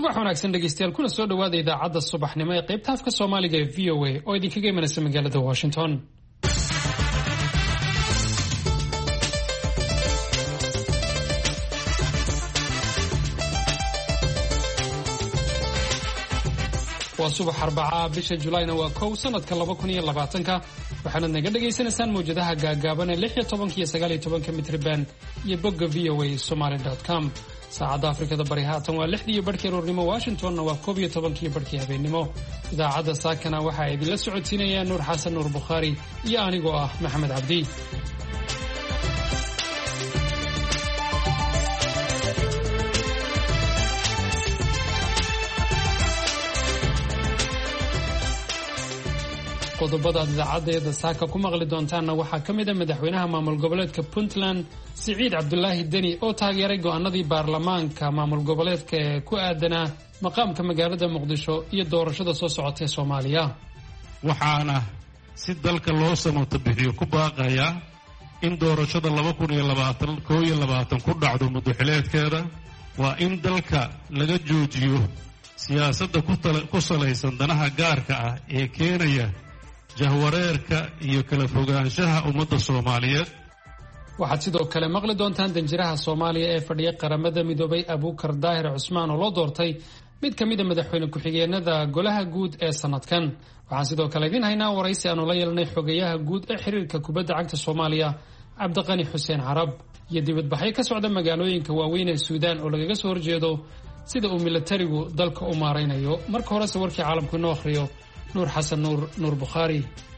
subax wanaagsan dhegeystayaal kuna soo dhawaada idaacadda subaxnimo ee qaybta afka Soomaaliga ee VOA oo idinkaga imanaysa magaalada Washington. waa subax Arbaca bisha Julayna waa 1 sanadka 2020 waxaad naga dhageysanaysaan mowjadaha gaagaaban ee 16 iyo 19 mitir band iyo bogga voasomali.com. saacadda Afrikada Bari haatan waa 6 iyo barkii aroornimo, Washingtonna waa 11 iyo barkii habeenimo. idaacadda saakana waxaa idinla socodsiinaya Nuur Xasan Nuur Bukhari iyo anigoo ah Maxamed Cabdi. qodobada idaacadda saaka ku maqli doontaana waxaa ka mid ah madaxweynaha maamul goboleedka Puntland Siciid Cabdullaahi Deni oo taageeray go'aanadii baarlamaanka maamul goboleedka ee ku aadanaa maqaamka magaalada Muqdisho iyo doorashada soo socotay Soomaaliya. waxaana si dalka loo samata bixiyo ku baaqaya in doorashada 2022 ku dhacdo muddaxileedkeeda. waa in dalka laga joojiyo siyaasadda ku salaysan danaha gaarka ah ee keenaya jahwareerka iyo kala fogaanshaha ummadda Soomaaliyeed. waxaad sidoo kale maqli doontaan danjiraha Soomaaliya ee fadhiya qaramada midoobay Abuukar Daahir Cusmaan oo loo doortay mid ka mid ah madaxweyne ku-xigeenada golaha guud ee sanadkan. waxaan sidoo kale idin haynaa waraysi aanu la yeelanay xogayaha guud ee xiriirka kubadda cagta Soomaaliya Cabdiqani Xuseen Carab iyo dibadbaxyo ka socda magaalooyinka waaweyn ee Suudaan oo lagaga soo horjeedo sida uu militarigu dalka u maaraynayo. marka hore warkii caalamku inoo akhriyo Nuur Xasan Nuur Bukhari.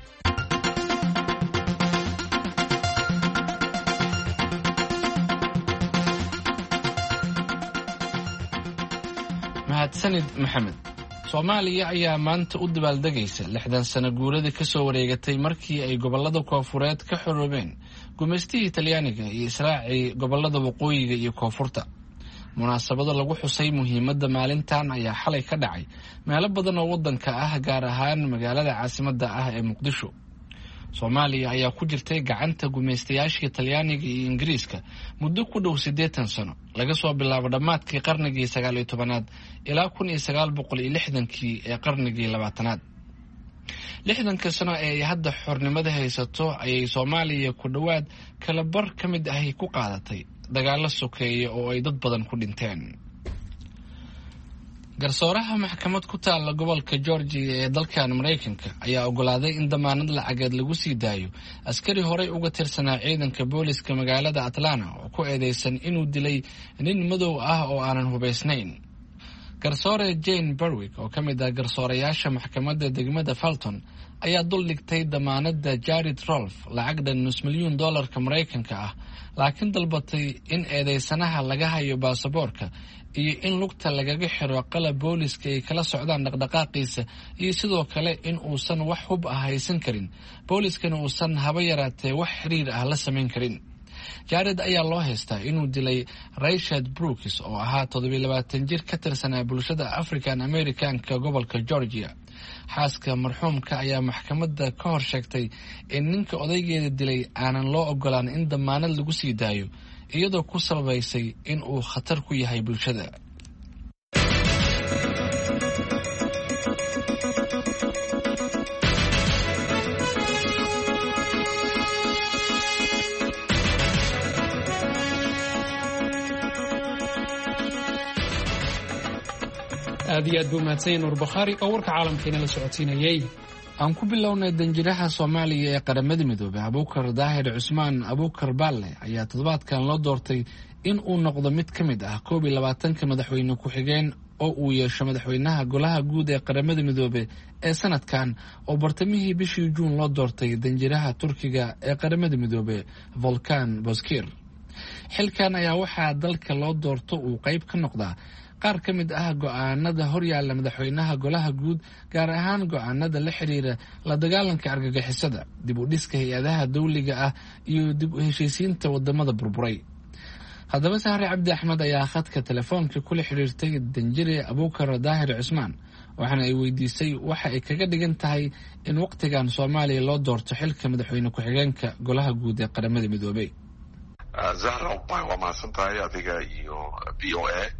mahadsanid Maxamed. Soomaaliya ayaa maanta u dabaaldegaysa 60 sano guuradii ka soo wareegatay markii ay gobolada Koonfureed ka xoroobeen gumeystihii Talyaaniga iyo israacii gobolada waqooyiga iyo koonfurta. munaasabada lagu xusay muhiimadda maalintan ayaa xalay ka dhacay meelo badan oo wadanka ah, gaar ahaan magaalada caasimadda ah ee Muqdisho. Soomaaliya ayaa ku jirtay gacanta gumeystayaashii Talyaaniga iyo Ingiriiska muddo ku dhow 80 sano, laga soo bilaabo dhammaadkii qarnigii 19aad ilaa 1960kii ee qarnigii 20aad. 60 sano ee hadda xornimada haysato ayay Soomaaliya ku dhawaad kala bar ka mid ah ku qaadatay dagaalo sokeeye oo ay dad badan ku dhinteen. garsooraha maxkamad ku taala gobolka Georgia ee dalkan Mareykanka ayaa ogolaaday in damaanad lacageed lagu sii daayo askari horey uga tirsanaa ciidanka booliska magaalada Atlanta oo ku eedeysan inuu dilay nin madow ah oo aanan hubeysnayn. garsoore Jane Berwick oo ka mid ah garsoorayaasha maxkamadda degmada Fulton ayaa dul dhigtay damaanadda Jared Rolfe lacag dhan $5 milyan Mareykanka ah, laakiin dalbatay in eedeysanaha laga hayo baasaboorka iyo in lugta lagaga xiro qalab booliska ay kala socdaan dhaqdhaqaaqiisa, iyo sidoo kale in uusan wax hub ah haysan karin, booliskana uusan haba yaraatee wax xiriir ah la samayn karin. Jared ayaa loo haystaa inuu dilay Rayshard Brooks oo ahaa 27 jir ka tirsanaa bulshada African Americanka gobolka Georgia. xaaska marxuumka ayaa maxkamadda ka hor sheegtay in ninka odaygeeda dilay aanan loo ogolaan in damaanad lagu sii daayo, iyadoo ku sababaysay in uu khatar ku yahay bulshada. aad iyo aad buu mahadsan Nuur Bukhari oo warka caalamkeena la socodsiinayay. aan ku bilownay danjiraha Soomaaliya ee qaramada midoobay Abuukar Daahir Cusmaan Abuukar Balle ayaa toddobaadkan loo doortay in uu noqdo mid ka mid ah 22 madaxweyne ku-xigeen oo uu yeesho madaxweynaha golaha guud ee qaramada midoobay ee sanadkan oo bartamihii bishii Juun loo doortay danjiraha Turkiga ee qaramada midoobay Volkan Bozkir. xilkan ayaa waxaa dalka loo doorto uu qayb ka noqdaa qaar ka mid ah go'aanada horyaalla madaxweynaha golaha guud, gaar ahaan go'aanada la xiriira la dagaalanka argagixisada, dib u dhiska hay-adaha dawliga ah iyo dib u heshiisiinta wadamada burburay. haddaba Sahre Cabdi Axmed ayaa khadka telefoonka kula xiriirtay danjire Abuukar Daahir Cusmaan, waxaana ay weydiisay waxa ay kaga dhigan tahay in waqtigan Soomaaliya loo doorto xilka madaxweyne ku-xigeenka golaha guud ee qaramada midoobay. Zahra waa mahadsantahay adiga iyo VOA.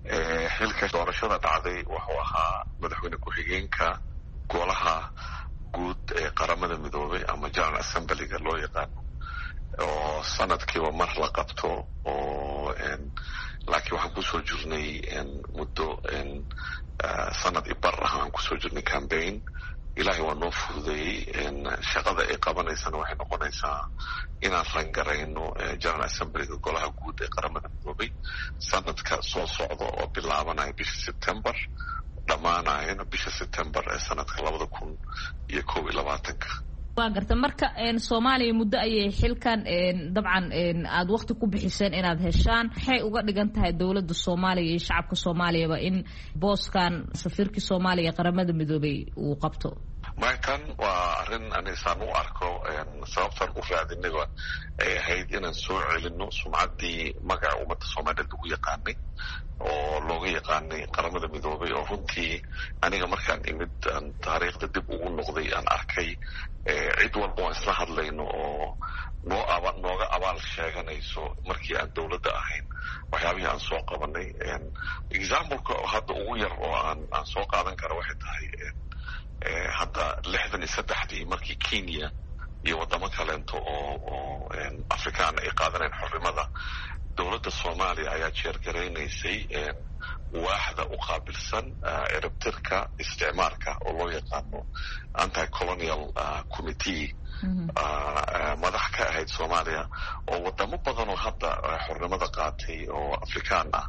xilka doorashada dhacday wuxuu ahaa madaxweyne ku-xigeenka golaha guud ee qaramada midoobay ama general assemblyga loo yaqaano oo sanadkiiba mar la qabto oo laakiin waxaan kusoo jirnay muddo sanad ibar ah aan kusoo jirnay campaign. ilaahay waa noo fududeeyey shaqada ay qabanaysana waxay noqonaysaa inaan rangarayno general assemblyga golaha guud ee qaramada midoobay sanadka soo socda oo bilaabanaya bisha September dhammaanayana bisha September ee sanadka 2021. waa garta marka Soomaaliya muddo ayay xilkan dabcan aad waqti ku bixiseen inaad heshaan waxay uga dhigan tahay dawladda Soomaaliya iyo shacabka Soomaaliyaba in booskan safiirkii Soomaaliya qaramada midoobay uu qabto. markan waa arrin anaysan u arko sababtan u raadinay ay ahayd inaan soo celino sumcaddii magaca ummadda Soomaaliyeed lagu yaqaanay oo looga yaqaanay qaramada midoobay oo runtii aniga markaan imid taariikhda dib ugu noqday aan arkay cid walba waan isla hadlayno oo nooga abaal sheeganayso markii aan dawladda ahayn waxyaabihii aan soo qabanay. exampleka hadda ugu yar oo aan soo qaadan karo waxay tahay hadda 63 markii Kenya iyo wadamo kaleento oo Afrikaan ay qaadaneen xornimada dawladda Soomaaliya ayaa jeergareynaysay waaxda u qaabilsan erabtirka isticmaalka oo loo yaqaano anti-colonial committee madax ka ahayd Soomaaliya oo wadamo badan oo hadda xornimada qaatay oo Afrikaan ah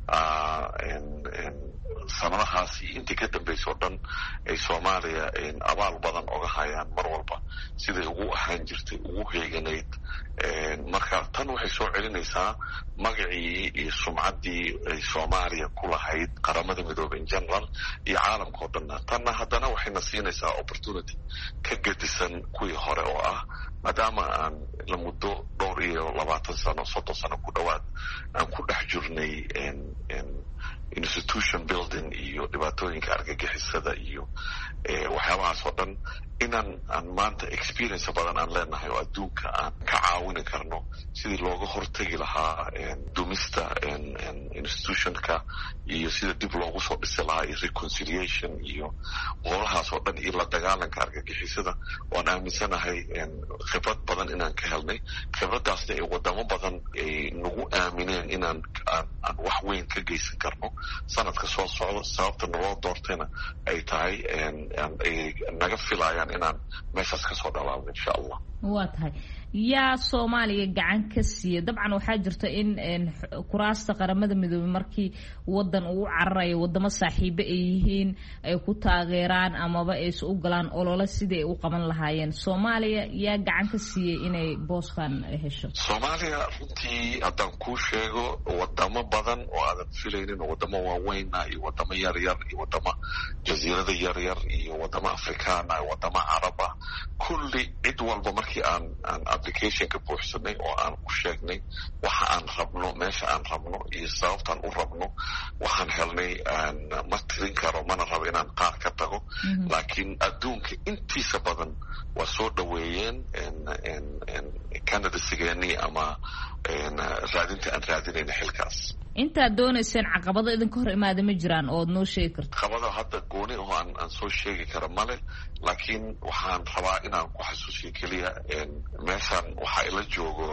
sanadahaas intii ka dambeysay oo dhan ay Soomaaliya abaal badan oga hayaan mar walba siday ugu ahaan jirtay ugu heeganayd. marka tan waxay soo celinaysaa magacii iyo sumcaddii ay Soomaaliya ku lahayd qaramada midoobay in general iyo caalamka oo dhan. tanna haddana waxayna siinaysaa opportunity ka gedisan kuwii hore oo ah maadaama aan la muddo 20 sano 30 sano ku dhawaad aan ku dhex jirnay institution building iyo dhibaatooyinka argagixisada iyo waxyaabahaas oo dhan inaan maanta experience badan aan leenahay oo adduunka aan ka caawini karno sidii looga hortagi lahaa dumista institutionka iyo sida dib loogu soo dhisi lahaa iyo reconciliation iyo howlahaas oo dhan iyo la dagaalanka argagixisada waan aaminsanahay khibrad badan inaan ka helnay. khibraddaasna ay wadamo badan ay nagu aamineen inaan wax weyn ka geysan karno sanadka soo socda. sababta naloo doortayna ay tahay ay naga filayaan inaan meeshaas ka soo dhalaabno insha Allah. waa tahay yaa Soomaaliya gacan ka siiya dabcan waxaa jirta in kuraasta qaramada midoobay markii wadan uu cararayo wadamo saaxiibo ay yihiin ay ku taageeraan amaba ay u galaan olole sidii ay u qaban lahaayeen. Soomaaliya yaa gacan ka siiyay inay booskan hesho. Soomaaliya runtii haddaan kuu sheego wadamo badan oo aadan filaynin oo wadamo waaweyn iyo wadamo yaryar iyo wadamo jasiirada yaryar iyo wadamo Afrikaan iyo wadamo Carab ah kulli cid walba markii aan applicationka buuxsanay oo aan u sheegnay waxa aan rabno meesha aan rabno iyo sababtaan u rabno waxaan helnay ma tirin karo mana rabo inaan qaar ka tago laakiin adduunka intiisa badan waa soo dhaweeyeen candidatesigeenii ama raadinta aan raadinayna xilkaas. intaad doonayseen caqabado idinka hor imaada ma jiraan ood noo sheegi karto? caqabado hadda gooni oo aan soo sheegi karo male laakiin waxaan rabaa inaan ku xasuusiyo keliya meeshan waxaa ila joogo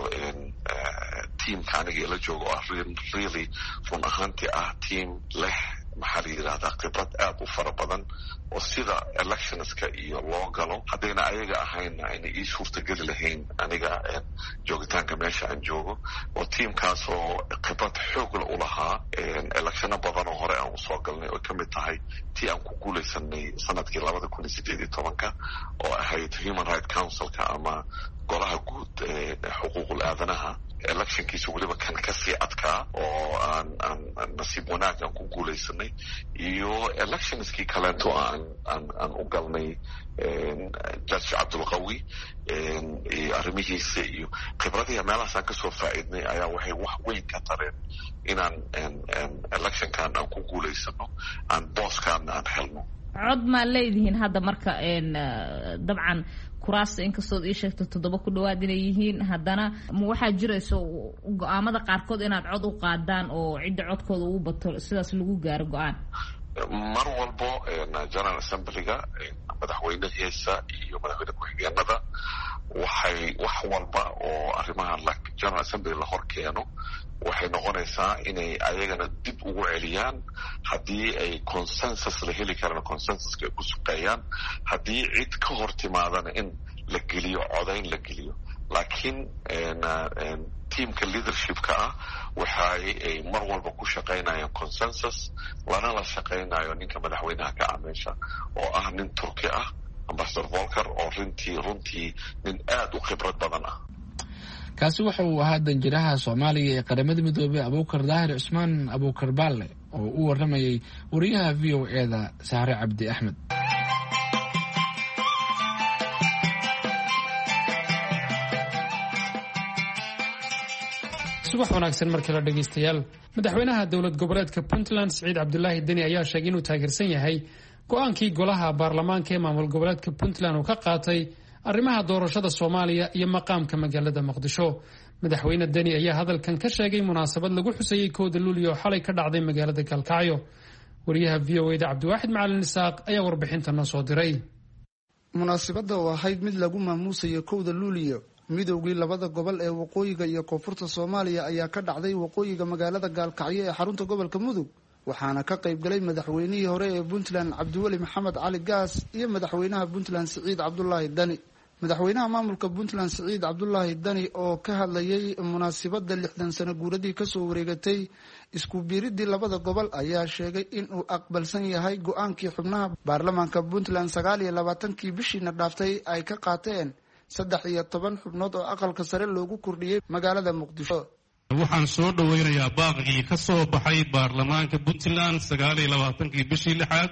teamka aniga ila joogo oo really run ahaantii ah team leh maxaa la yidhahdaa khibrad aad u fara badan oo sida electionska iyo loo galo haddayna ayaga ahayn ayna ii suurtageli lahayn aniga joogitaanka meesha aan joogo oo tiimkaas oo khibrad xoogla u lahaa electiono badan oo hore aan usoo galnay oo kamid tahay tii aan ku guulaysanay sanadkii 2018 oo ahayd Human Rights Councilka ama golaha guud ee xuquuqul aadanaha electionkiisa weliba kan kasii adkaa oo aan nasiib wanaag aan ku guulaysanay iyo electionskii kaleeto aan u galnay Judge Cabdulqawi iyo arrimihiisa iyo khibradihi meelahaas aan kasoo faa'iidnay ayaa waxay wax weyn ka tareen inaan electionkan aan ku guulaysano aan booskan aan helno. cod ma leedihiin hadda marka dabcan kuraasta inkastood ii sheegto 7 ku dhawaad inay yihiin haddana ma waxaa jirayso go-aamada qaarkood inaad cod u qaadaan oo cidda codkooda ugu bato sidaas lagu gaaro go-aan mar walbo general assemblyga madaxweynahiisa iyo madaxweyne ku-xigeenada waxay wax walba oo arrimaha general assembly la hor keeno waxay noqonaysaa inay ayagana dib ugu celiyaan haddii ay consensus la heli karana consensuska ay ku suqeeyaan haddii cid ka hor timaadana in la geliyo codayn la geliyo laakiin teamka leadershipka ah waxay ay mar walba ku shaqaynayaan consensus lana la shaqaynayo ninka madaxweynaha ka ah meesha oo ah nin turki ah ambassador volker oo runtii nin aad u khibrad badan ah kaasi waxa uu ahaa danjiraha Soomaaliya ee qaramada midoobay Abuukar Daahir Cusmaan Abuukar Baalle oo u waramayay wariyaha VOA-da Sahre Cabdi Axmed. subax wanaagsan markii la dhageystayaal madaxweynaha dowlad goboleedka Puntland Siciid Cabdullaahi Deni ayaa sheegay inuu taageersan yahay go'aankii golaha baarlamaanka ee maamul goboleedka Puntland uu ka qaatay arrimaha doorashada Soomaaliya iyo maqaamka magaalada Muqdisho. madaxweyne Deni ayaa hadalkan ka sheegay munaasabad lagu xusayay 1 Luulyo xalay ka dhacday magaalada Kalkacyo. wariyaha VOA-da Cabdiwaaxid Macalin Isaaq ayaa warbixintan soo diray. munaasabada oo ahayd mid lagu maamuusayo 1 Luulyo midowgii labada gobol ee waqooyiga iyo koonfurta Soomaaliya ayaa ka dhacday waqooyiga magaalada Kalkacyo ee xarunta gobolka Mudug waxaana ka qayb galay madaxweynihii hore ee Puntland Cabdiweli Maxamed Cali Gaas iyo madaxweynaha Puntland Siciid Cabdullaahi Deni. madaxweynaha maamulka Puntland Siciid Cabdullaahi Deni oo ka hadlayay munaasabada 60 sano guuradii ka soo wareegatay isku biiridii labada gobol ayaa sheegay in uu aqbalsan yahay go'aankii xubnaha baarlamaanka Puntland 29kii bishiina dhaaftay ay ka qaateen 13 xubnood oo aqalka sare loogu kordhiyay magaalada Muqdisho. waxaan soo dhaweynayaa baaqigii ka soo baxay baarlamaanka Puntland 29kii bishii 6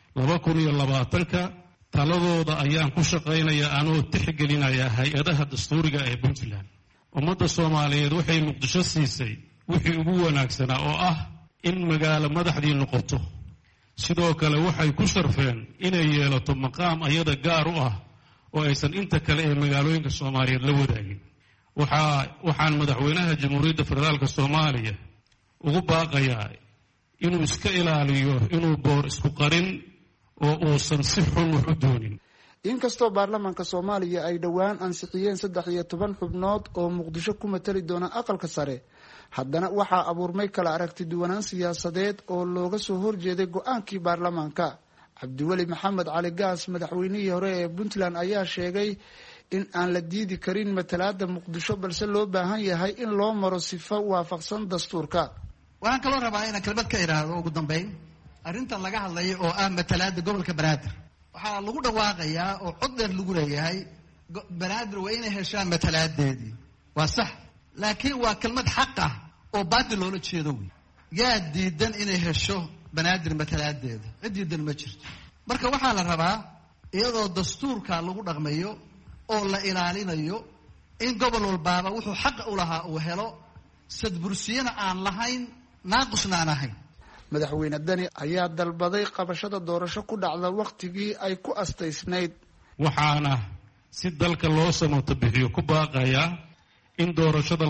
2020 taladooda ayaan ku shaqaynayaa anoo tixgelinaya hay-adaha dastuuriga ee Puntland. ummadda Soomaaliyeed waxay Muqdisho siisay wixii ugu wanaagsanaa oo ah in magaalo madaxdii noqoto. sidoo kale waxay ku sharfeen inay yeelato maqaam ayada gaar u ah oo aysan inta kale ee magaalooyinka Soomaaliyeed la wadaagin. waxaan madaxweynaha Jamhuuriyadda Federaalka Soomaaliya ugu baaqayaa inuu iska ilaaliyo inuu boor isku qarin oo uusan si xun wax u doonin. inkastoo baarlamaanka Soomaaliya ay dhawaan ansixiyeen 13 xubnood oo Muqdisho ku matali doona aqalka sare haddana waxaa abuurmay kala aragti duwanaan siyaasadeed oo looga soo horjeeday go'aankii baarlamaanka. Cabdiweli Maxamed Cali Gaas madaxweynihii hore ee Puntland ayaa sheegay in aan la diidi karin matalaada Muqdisho balse loo baahan yahay in loo maro sifo waafaqsan dastuurka. waxaan kaloo rabaa inaan kelmad ka iraahdo ugu dambeyn arrintan laga hadlayo oo ah matalaada gobolka Banaadir. waxaa lagu dhawaaqayaa oo cod dheer lagu leeyahay Banaadir waa inay heshaan matalaadeedii. waa sax laakiin waa kelmad xaq ah oo baadil loola jeedo wey. yaa diidan inay hesho Banaadir matalaadeeda cid diidan ma jirto. marka waxaa la rabaa iyadoo dastuurka lagu dhaqmayo oo la ilaalinayo in gobol walbaaba wuxuu xaq u lahaa uu helo sadbursiyana aan lahayn naaqusna aan ahayn. madaxweyne Deni ayaa dalbaday qabashada doorasho ku dhacda waqtigii ay ku astaysnayd. waxaana si dalka loo samata bixiyo ku baaqayaa in doorashada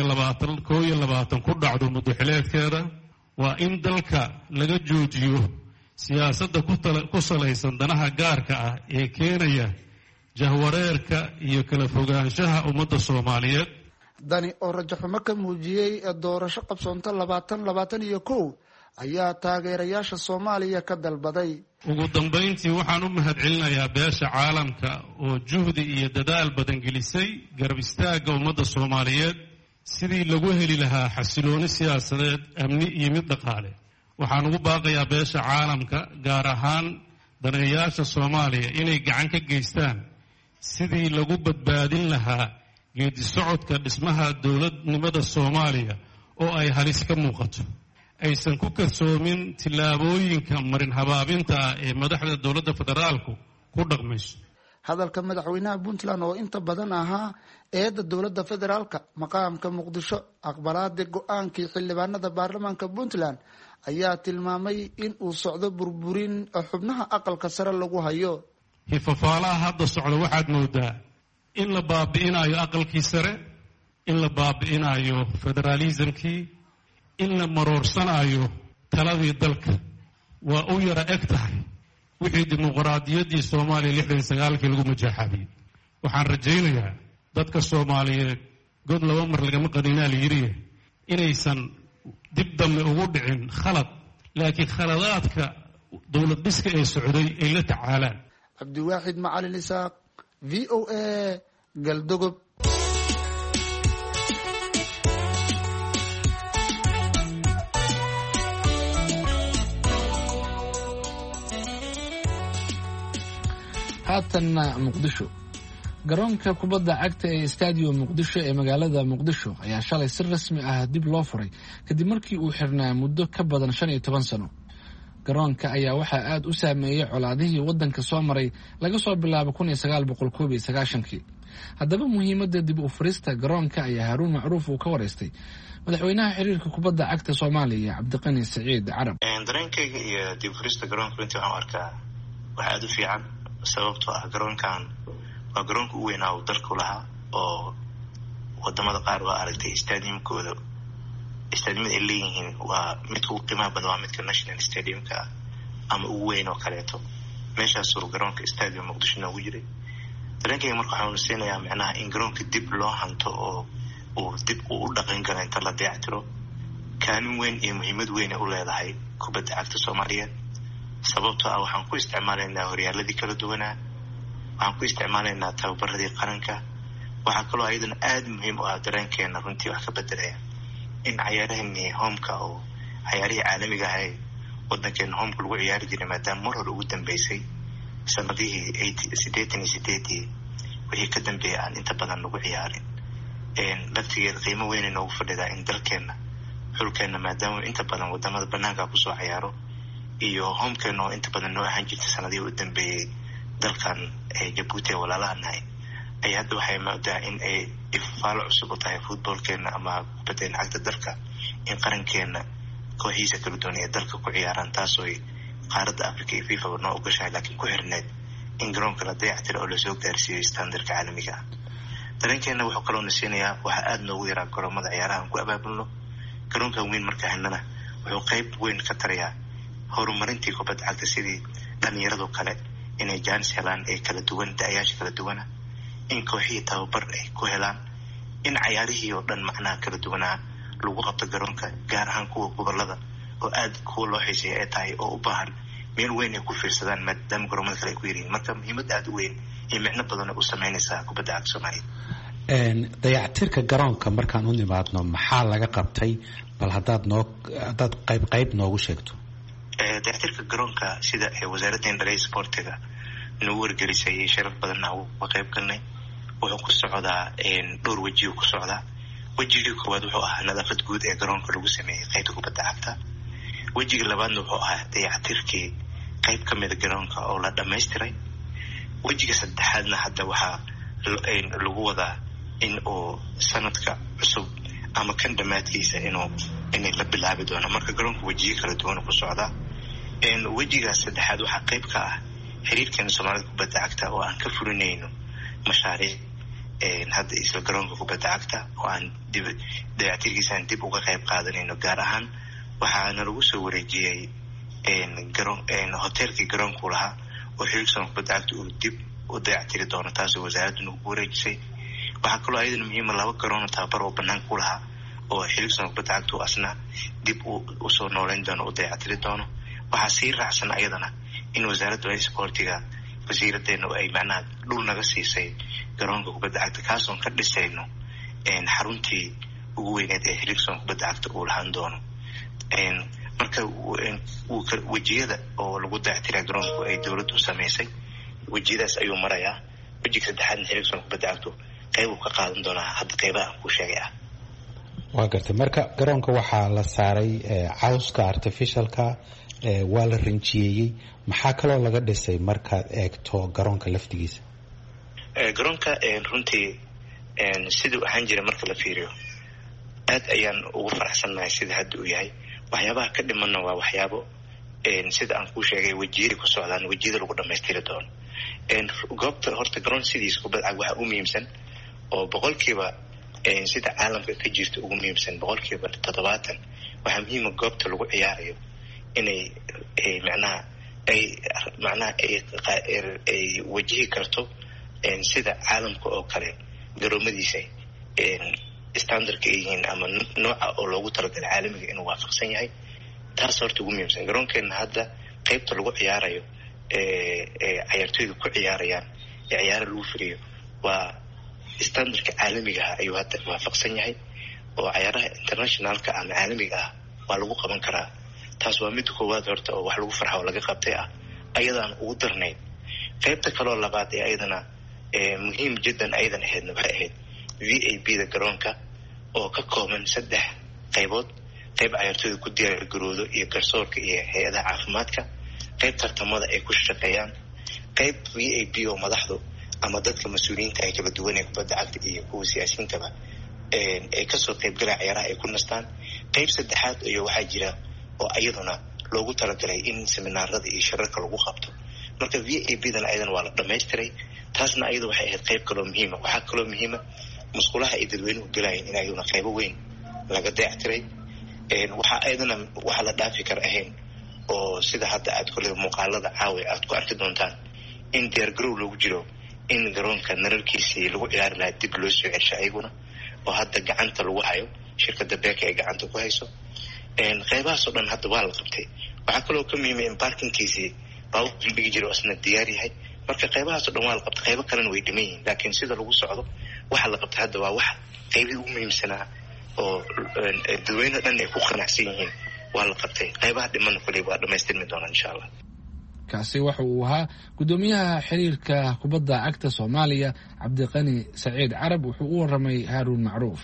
2021 ku dhacdo muddaxileedkeeda. waa in dalka laga joojiyo siyaasadda ku salaysan danaha gaarka ah ee keenaya jahwareerka iyo kala fogaanshaha ummadda Soomaaliyeed. Deni oo rajo xumo ka muujiyay doorasho qabsoonta 2021 ayaa taageerayaasha Soomaaliya ka dalbaday. ugu dambeyntii waxaan u mahadcelinayaa beesha caalamka oo juhdi iyo dadaal badan gelisay garab istaagga ummadda Soomaaliyeed sidii lagu heli lahaa xasilooni siyaasadeed, amni iyo mid dhaqaale. waxaan ugu baaqayaa beesha caalamka gaar ahaan daneeyaasha Soomaaliya inay gacan ka geystaan sidii lagu badbaadin lahaa geedi socodka dhismaha dowladnimada Soomaaliya oo ay halis ka muuqato. aysan ku kalsoomin tillaabooyinka marin habaabinta ah ee madaxda dowladda federaalku ku dhaqmayso. hadalka madaxweynaha Puntland oo inta badan ahaa eedda dowladda federaalka maqaamka Muqdisho aqbalaada go'aankii xildhibaanada baarlamaanka Puntland ayaa tilmaamay in uu socdo burburin xubnaha aqalka sare lagu hayo. hifafaalaha hadda socda waxaad moodaa in la baabi'inayo aqalkii sare, in la baabi'inayo federaalismkii, in la maroorsanayo taladii dalka. waa u yara eg tahay wixii dimuqraadiyaddii soomaaliya 69kii lagu majaaxaabiyey. waxaan rajaynayaa dadka soomaaliyeed god 2 mar lagama qaninaa la yidhi inaysan dib dambe ugu dhicin khalad, laakiin khaladaadka dowlad dhiska ee socday ay la tacaalaan. cabdiwaaxid macalin isaaq, v o a, galdogob. haatanna muqdisho. garoonka kubadda cagta ee stadium muqdisho ee magaalada muqdisho ayaa shalay si rasmi ah dib loo furay kadib markii uu xirnaa muddo ka badan 15 sano. garoonka ayaa waxaa aad u saameeyey colaadihii waddanka soo maray laga soo bilaabo 1991. haddaba muhiimadda dib u furista garoonka ayaa Haruun Macruuf uu ka wareystay madaxweynaha xiriirka kubadda cagta Soomaaliya Cabdiqani Saciid Carab. dareenkayga iyo dib u furista garoonka runtii waxaan arkaa waxa aad u fiican, sababtoo ah garoonkan waa garoonka ugu weynaa uu dalku lahaa, oo wadamada qaar waa aragtay stadiumkooda, stadiumada ay leeyihiin waa midka ugu qiimaha badan waa midka national stadiumka ah ama ugu weyn oo kaleeto. meeshaasuu garoonka stadium muqdisho noogu jiray. dareenkayga marka waxaan siinayaa macnaha in garoonka dib loo hanto oo uu dib u dhaqan galo inta la dayactiro. kaalin weyn iyo muhiimad weyn ay u leedahay kubadda cagta Soomaaliyeed, sababtoo ah waxaan ku isticmaalaynaa horyaaladii kala duwanaa, waxaan ku isticmaalaynaa tababaradii qaranka. waxaa kaloo ayadana aad muhiim u ah dareenkeena runtii wax ka bedelaya in cayaaraheenii homeka oo cayaarihii caalamiga ahay waddankeena homeka lagu ciyaari jiray, maadaama mar hore ugu dambeysay sanadihii 88 wixii ka dambeeyay aan inta badan lagu ciyaarin. laftigeeda qiimo weynay noogu fadhidaa in dalkeena xulkeena maadaama inta badan wadamada banaanka kusoo ciyaaro iyo homekeena oo inta badan noo ahaan jirtay sanadihii u dambeeyey dalkan Jabuuti ee walaalaha nahay, ay hadda waxay moodaa in ay ifaalo cusub u tahay footballkeena ama kubadda cagta dalka, in qarankeena kooxiisa kala duwan ee dalka ku ciyaaraan, taasoo qaaradda Afrika iyo FIFA noo ogashahay, laakiin ku xirneed in garoonka la dayactiro oo lasoo gaarsiiyo standardka caalamiga ah. dareenkeena wuxuu kaloo na siinayaa waxa aad noogu yaraa garoomada ciyaaraha aan ku abaabulno. garoonka weyn marka helnana wuxuu qayb weyn ka tarayaa horumarintii kubadda cagta, sidii dhalinyarado kale inay jaanis helaan ee kala duwan, da'yaasha kala duwana, in kooxihii tababar ay ku helaan, in cayaarihii oo dhan macnaha kala duwanaa lagu qabto garoonka, gaar ahaan kuwa gobolada oo aad kuwa loo xiiseeya ay tahay oo u baahan meel weyn ay ku fiirsadaan maadaama garoomada kale ay ku yaryihiin. marka muhiimad aad u weyn iyo micno badan ay u samaynaysaa kubadda cagta Soomaaliya. dayactirka garoonka markaan u nimaadno maxaa laga qabtay, bal haddaad qayb noogu sheegto. dayactirka garoonka sida wasaaraddeena dhalay sportiga nagu wargelisay sharaf badanna uga qayb galnay, wuxuu ku socdaa dhowr wejiyo ku socdaa. wejigii koowaad wuxuu ahaa nadaafad guud ee garoonka lagu sameeyey qaybta kubadda cagta. wejiga labaadna wuxuu ahaa dayactirkii qayb ka mida garoonka oo la dhammaystiray. wejiga saddexaadna hadda waxaa lagu wadaa in uu sanadka cusub ama kan dhammaadkiisa inay la bilaabi doono. marka garoonka wejiyo kala duwan ku socdaa. wejiga saddexaad waxaa qayb ka ah xiriirkeena Soomaalida kubadda cagta oo aan ka fulinayno mashaariic hadda isla garoonka kubadda cagta oo aan dayactirkiisa aan dib uga qayb qaadanayno. gaar ahaan waxaana lagu soo wareejiyey hoteelkii garoonku lahaa oo xiriirka kubadda cagta uu dib u dayactiri doono, taasoo wasaaraddu nagu wareejisay. waxaa kaloo ayadana muhiima 2 garoon tababar oo banaanka ku lahaa oo xiriirka kubadda cagta uu asna dib u soo nooleyn doono, u dayactiri doono. waxaa sii raacsan ayadana in wasaaradda sportiga wasiiradeena ay macnaha dhul naga siisay garoonka kubadda cagta, kaasoon ka dhisayno xaruntii ugu weyneed ee xiriirka kubadda cagta uu lahaan doono. marka wejiyada oo lagu dayactiraa garoonku ay dowladdu samaysay, wejiyadaas ayuu marayaa. wejiga saddexaadna xiriirka kubadda cagta qayb uu ka qaadan doonaa hadda qaybaha aan ku sheegay ah. waa gartay. marka garoonka waxaa la saaray cawska artificialka, waa la rinjiyeeyey. maxaa kaloo laga dhisay markaad eegto garoonka laftigiisa? garoonka runtii siduu ahaan jira marka la fiiriyo aad ayaan ugu faraxsannahay sida hadda uu yahay. waxyaabaha ka dhimanna waa waxyaabo sida aan kuu sheegay wejiyada ku socdaan, wejiyada lagu dhammaystiri doono. goobta horta garoon sidiis kubad cag waxaa u muhiimsan oo boqolkiiba sida caalamka ka jirta ugu muhiimsan 70% waxaa muhiima goobta lagu ciyaarayo inay ay wajihi karto sida caalamka oo kale garoomadiisa standardka ay yihiin ama nooca oo loogu talagalay caalamiga inuu waafaqsan yahay taas horta ugu muhiimsan garoonkeena hadda qaybta lagu ciyaarayo ciyaartooydu ku ciyaarayaan ciyaaro lagu firiyo waa standardka caalamiga ah ayuu hadda waafaqsan yahay oo ciyaaraha internationalka ama caalamiga ah waa lagu qaban karaa taas waa mid koowaad horta oo wax lagu farxo oo laga qabtay ah ayadaan ugu darnayd qaybta kaloo labaad ee ayadana muhiim jiddan ayadan ahaydna waxay ahayd VAB-da garoonka oo ka kooban 3 qaybood qayb ciyaartooydu ku diyaargaroodo iyo garsoorka iyo hay'adaha caafimaadka qayb tartamada ay ku shaqeeyaan qayb VAB oo madaxdu ama dadka mas'uuliyiinta ay kala duwan ee kubadda cagta iyo kuwa siyaasiyiintaba ay kasoo qayb galaa ciyaaraha ay ku nastaan qayb saddexaad iyo waxaa jira oo ayaduna loogu talagalay in seminaarada iyo shirarka lagu qabto marka VAB-dan ayadan waa la dhamaystiray taasna ayada waxay ahayd qayb kaloo muhiima waxaa kaloo muhiima musqulaha ay dadweynuhu galayeen in ayaduna qaybo weyn laga dayactiray waxaa ayadana waxa la dhaafi kara ahayn oo sida hadda aad kule muuqaalada caawi aad ku arki doontaan in diyaargarow lagu jiro in garoonka nararkiisii lagu ciyaari lahaa dib loo soo celsho ayaguna oo hadda gacanta lagu hayo shirkadda beeka ay gacanta ku hayso qaybahaasoo dhan hadda waa la qabtay waxaa kaloo ka muhiima in baarkinkiisii baabuurkii dhigi jiro isna diyaar yahay marka qaybahaasoo dhan waa la qabtay qaybo kalena way dhiman yihiin laakiin sida lagu socdo waxa la qabtay hadda waa wax qaybihii ugu muhiimsanaa oo dadweynaha dhan ay ku qanacsan yihiin waa la qabtay qaybaha dhimana kuley waa dhamaystirmi doonaa insha allah kaasi waxa uu ahaa gudoomiyaha xiriirka kubadda cagta Soomaaliya Cabdiqani Saciid Carab wuxuu u waramay Haaruun Macruuf.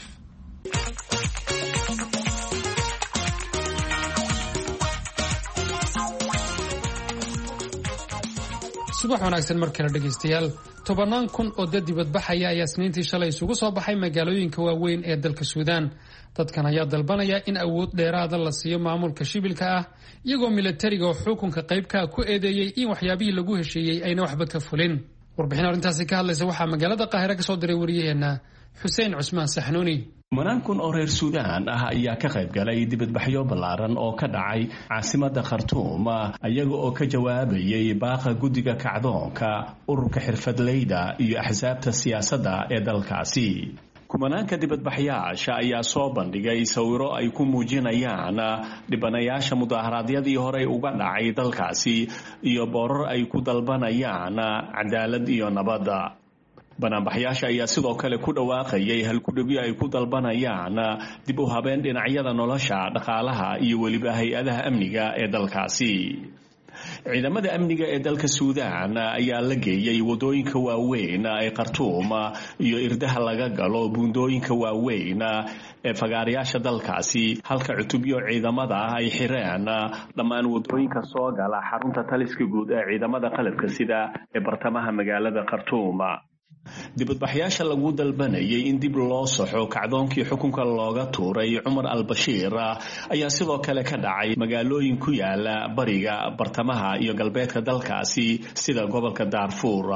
subax wanaagsan mar kale dhegaystayaal 10 kun oo dad dibadbaxaya ayaa Isniintii shalay isugu soo baxay magaalooyinka waaweyn ee dalka Suudaan dadkan ayaa dalbanaya in awood dheeraad la siiyo maamulka shibilka ah iyagoo militariga oo xukunka qaybka ku eedeeyay in waxyaabihii lagu heshiiyay ayna waxba ka fulin warbixin arintaasi ka hadlaysa waxaa magaalada Qaahira ka soo diray wariyaheena Xuseen Cusmaan Saxnuuni. Kumanaan kun oo reer Suudaan ah ayaa ka qayb galay dibadbaxyo ballaaran oo ka dhacay caasimadda Khartoum ayaga oo ka jawaabayay baaqa guddiga kacdoonka ururka xirfadleyda iyo axsaabta siyaasadda ee dalkaasi. Kumanaanka dibadbaxyaasha ayaa soo bandhigay sawiro ay ku muujinayaan dhibanayaasha mudaharaadyadii horey uga dhacay dalkaasi iyo boorar ay ku dalbanayaan cadaalad iyo nabad. Banaanbaxyaasha ayaa sidoo kale ku dhawaaqayay halkudhigyo ay ku dalbanayaan dib u habeen dhinacyada nolosha dhaqaalaha iyo weliba hay-adaha amniga ee dalkaasi. ciidamada amniga ee dalka Suudaan ayaa la geeyay wadooyinka waaweyn ee Khartoum iyo irdaha laga galo buundooyinka waaweyn ee fagaarayaasha dalkaasi halka cutubyo ciidamada ay xireen dhammaan wadooyinka soo gala xarunta taliska guud ee ciidamada qalabka sida ee bartamaha magaalada Khartoum. dibadbaxyaasha lagu dalbanayay in dib loo saxo kacdoonkii xukunka looga tuuray Umar al-Bashir ayaa sidoo kale ka dhacay magaalooyin ku yaala bariga bartamaha iyo galbeedka dalkaasi sida gobolka Darfur.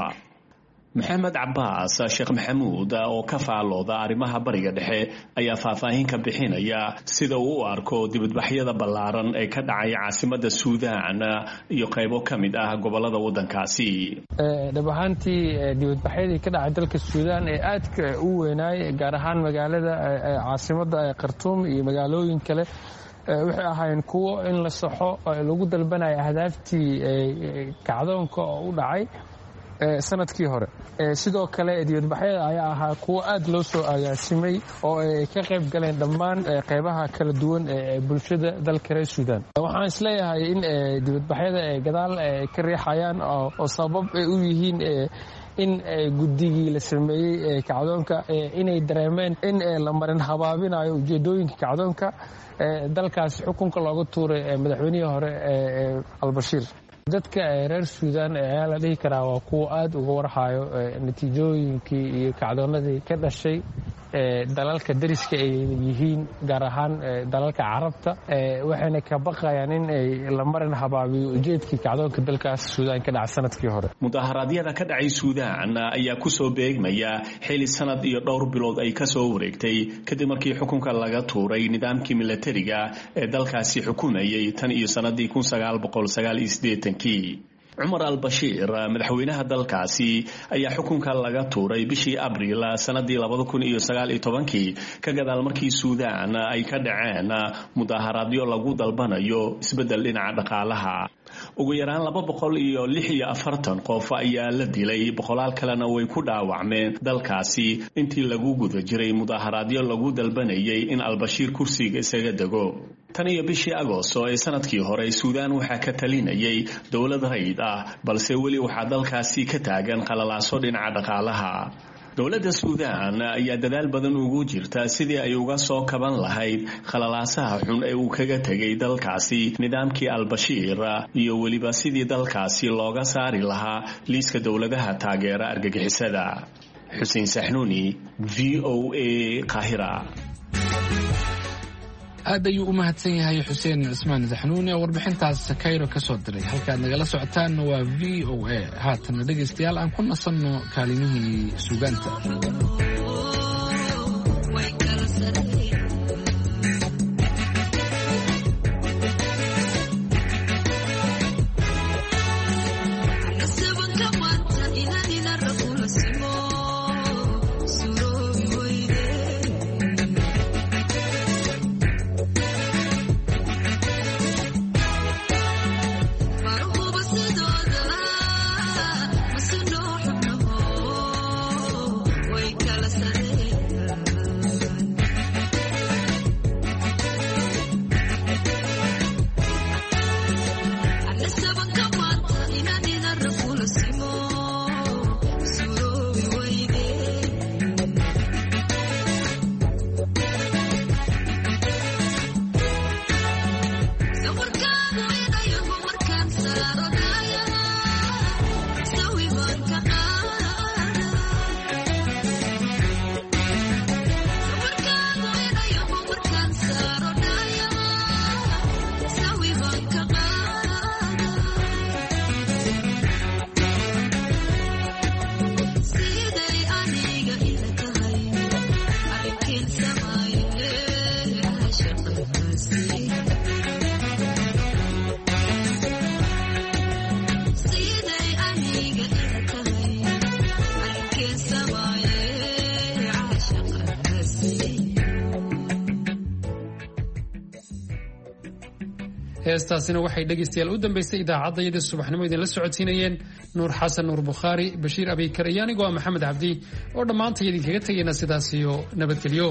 Maxamed Cabbaas Sheekh Maxamuud oo ka faalooda arrimaha bariga dhexe ayaa faahfaahin ka bixinaya sida uu u arko dibadbaxyada ballaaran ee ka dhacay caasimadda Suudaan iyo qaybo ka mid ah gobolada waddankaasi. dhabahantii dibadbaxyadii ka dhacay dalka Suudaan ee aadka u weynaay gaar ahaan magaalada caasimadda Khartoum iyo magaalooyin kale waxay ahaayeen kuwo in la saxo lagu dalbanayo ahdaaftii kacdoonka oo u dhacay sanadkii hore sidoo kale dibadbaxyada ayaa ahaa kuwo aad loo soo agaasimay oo ay ka qayb galeen dhammaan qaybaha kala duwan ee bulshada dalka reer Suudaan. waxaan isleeyahay in dibadbaxyada ay gadaal ka riixayaan oo sabab ay u yihiin in guddigii la sameeyay kacdoonka inay dareemeen in la marin habaabinayo ujeedooyinka kacdoonka dalkaas xukunka looga tuuray madaxweynihii hore al-Bashir. dadka reer Suudaan ayaa la dhihi karaa waa kuwa aad uga warhayo natiijooyinkii iyo kacdoonadii ka dhashay dalalka dariska ay yihiin gaar ahaan dalalka carabta waxayna ka baqayaan in ay la marin habaabiyo ujeedkii kacdoonka dalkaas suudaan ka dhacay sanadkii hore. mudaharaadyada ka dhacay suudaan ayaa kusoo beegmaya xili sanad iyo dhowr bilood ay kasoo wareegtay kadib markii xukunka laga tuuray nidaamkii milatariga ee dalkaasi xukumayay tan iyo sanadii 1989. cumar al-bashiir madaxweynaha dalkaasi ayaa xukunka laga tuuray bishii abriil sanadii 2019 ka gadaal markii suudaan ay ka dhaceen mudaharaadyo lagu dalbanayo isbedel dhinaca dhaqaalaha. ugu yaraan 246 qof ayaa la dilay, boqolaal kalena way ku dhaawacmeen dalkaasi intii lagu guda jiray mudaharaadyo lagu dalbanayay in al-bashiir kursiga isaga dego. tan iyo bishii agoosto ee sanadkii hore suudaan waxaa ka talinayay dowlad rayd ah, balse weli waxaa dalkaasi ka taagan qalalaaso dhinaca dhaqaalaha. dowladda suudaan ayaa dadaal badan ugu jirta sidii ay uga soo kaban lahayd khalalaasaha xun ee uu kaga tegay dalkaasi nidaamkii al-bashiir iyo weliba sidii dalkaasi looga saari lahaa liiska dowladaha taageera argagixisada. xuseen saxnuuni, VOA, Qaahira. aad ayuu u mahadsan yahay xuseen cismaan saxnuuni oo warbixintaas Cairo ka soo diray. halkaad nagala socotaanna waa VOA. haatan dhegaystayaal aan ku nasanno kaalimihii suugaanta. heestaasina waxay dhegaystayaal u dambaysay idaacaddayada subaxnimo idinla socodsiinayeen nuur xasan nuur bukhaari, bashiir abiykar iyo anigoo ah maxamed cabdi oo dhammaantay idinkaga tegayna sidaas iyo nabadgelyo.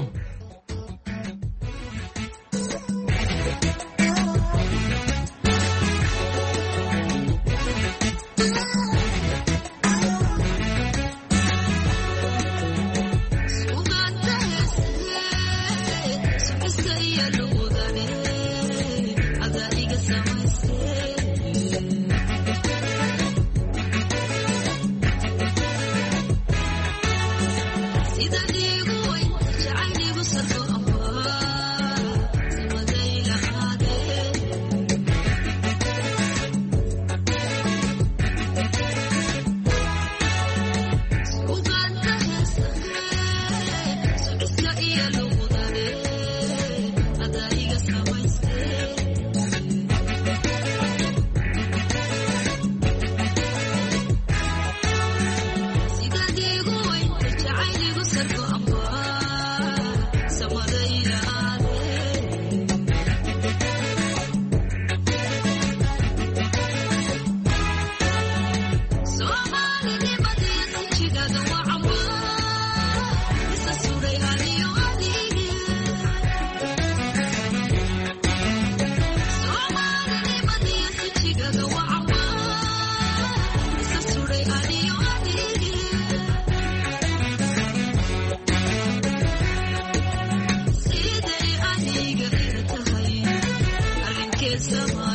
It's